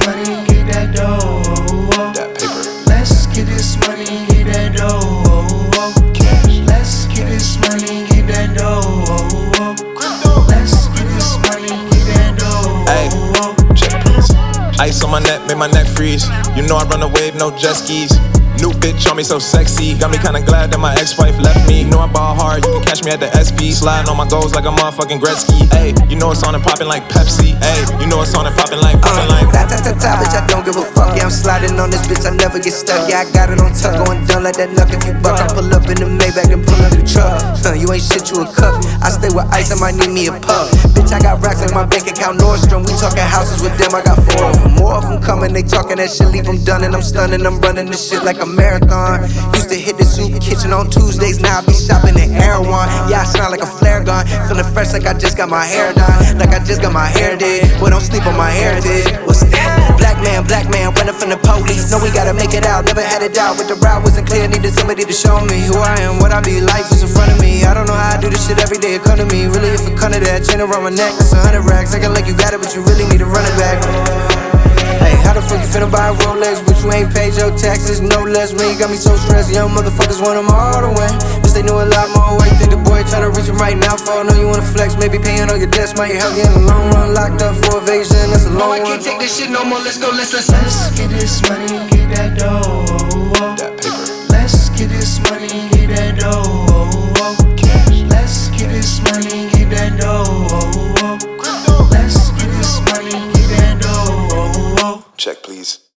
money, get that dough. That paper. Let's get this money, get that dough. Cash. Let's get this money, get that dough. Let's get this money, get that dough. Hey, check please. Ice on my neck, make my neck freeze. You know I run a wave, no jet skis. New bitch on me so sexy. Got me kinda glad that my ex-wife left me. Know I ball hard, you can catch me at the SP. Sliding on my goals like a motherfucking Gretzky. Ayy, you know it's on and popping like Pepsi. Ayy, you know it's on and popping like Ta-ta-ta-ta, bitch, I don't give a fuck. Yeah, I'm sliding on this bitch, I never get stuck. Yeah, I got it on tuck, going done like that knuck. If you buck, I pull up in the Maybach and pull up the truck. You ain't shit, you a cuck. I stay with ice, I might need me a pup. Bitch, I got racks like my bank account Nordstrom. We talking houses with them, I got 4 of them. More of them coming, they talking that shit, leave them done. And I'm stunning, I'm running this shit like a marathon. Used to hit the soup kitchen on Tuesdays, now I be shopping at Erewhon. Yeah, I sound like a flare gun, feeling fresh like I just got my hair done. Like I just got my hair did, boy don't sleep on my heritage. What's that? Black man, running from the police. Know we gotta make it out, never had it out. But the route wasn't clear, needed somebody to show me who I am, what I be. Life is in front of me, I don't know how I do this shit every day. It come to me, really if it come to that. Chain around my neck, that's 100 racks. Acting like you got it, but you really need to run it back. Hey, how the fuck you finna buy a Rolex, but you ain't paid your taxes, no less. Man, you got me so stressed, young motherfuckers want them all the way. Bitch, they know a lot more weight. Think the boy tryna reach him right now for. Know you wanna flex, maybe paying all your debts might help you in the long run. Locked up for evasion, that's a long one. I can't take this shit no more, let's go, let's get this money, get that dough. that paper. Let's get this money, get that dough. Cash. Let's get this money, get that dough. Let's get this money, get that dough. Check please.